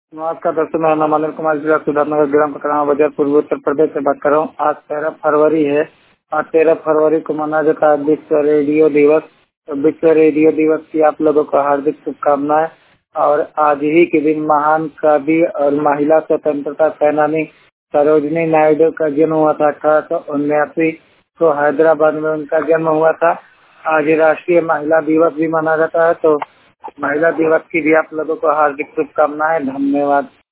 नमस्कार दोस्तों, मेरा नाम अनिल कुमार, जिला सिद्धार्थनगर, ग्राम ककरामा बाजार, पूर्वी उत्तर प्रदेश से बात कर रहा हूँ। आज 13 फरवरी है और 13 फरवरी को मनाया जाता है विश्व रेडियो दिवस। तो विश्व रेडियो दिवस की आप लोगों को हार्दिक शुभकामनाएं। और आज ही के दिन महान कवि और महिला स्वतंत्रता सेनानी सरोजिनी नायडू का जन्म हुआ था। 1879 को हैदराबाद में उनका जन्म हुआ था। आज राष्ट्रीय महिला दिवस भी मनाया जाता है। तो महिला दिवस की भी आप लोगों को हार्दिक शुभकामनाएं। धन्यवाद।